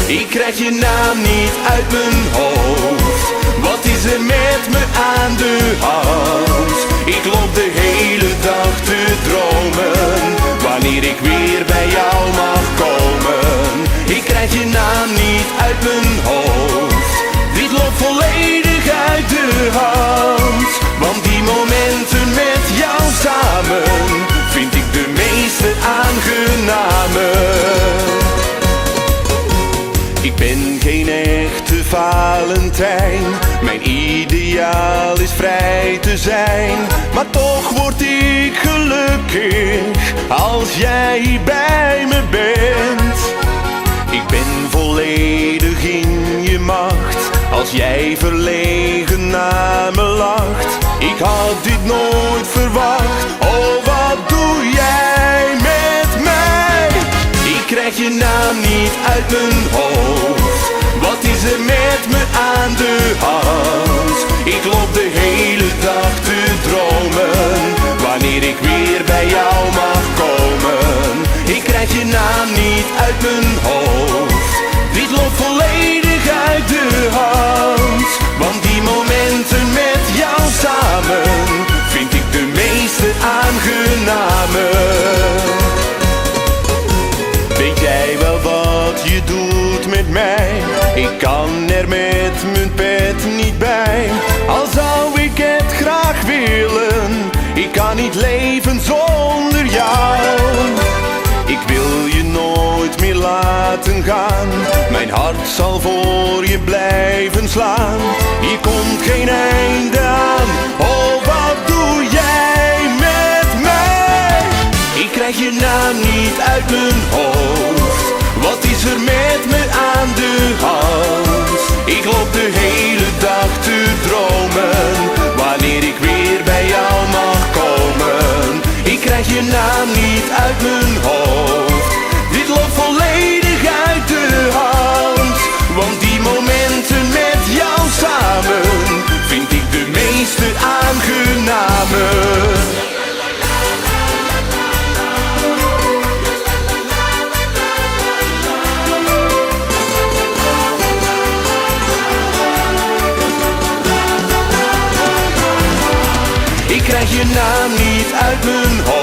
Ik krijg je naam niet uit mijn hoofd. Wat is er met me aan de hand? Ik loop de hele dag te dromen, wanneer ik weer bij jou mag komen. Ik krijg je naam niet uit mijn hoofd. Dit loopt volledig uit de hand. Want die momenten met jou samen vind ik de meeste aangename. Ik ben geen echte Valentijn, mijn ideaal is vrij te zijn. Maar toch word ik gelukkig als jij bij me bent. Ik ben volledig in je macht, als jij verlegen naar me lacht. Ik had dit nooit verwacht, oh wat doe jij met mij? Ik krijg je naam niet uit mijn hoofd. Wat is er met me aan de hand? Ik loop de hele dag te dromen, wanneer ik weer bij jou mag komen. Ik krijg je naam niet uit mijn hoofd. Dit loopt volledig uit de hand. Want die momenten met jou samen vind ik de meeste aangename. Weet jij wel wat je doet met mij? Ik kan er met mijn pet niet bij. Al zou ik het graag willen, ik kan niet leven zonder jou. Ik wil je nooit meer laten gaan, mijn hart zal voor je blijven slaan. Hier komt geen einde aan, oh wat doe jij met mij? Ik krijg je naam niet uit mijn hoofd. Wat is er met me aan de hand? Ik loop de hele dag te dromen, wanneer ik weer bij jou mag komen. Ik krijg je naam niet uit mijn hoofd. Dit loopt volledig uit de hand. Want die momenten met jou samen vind ik de meeste aangename. Ik krijg je naam niet uit mijn hoofd.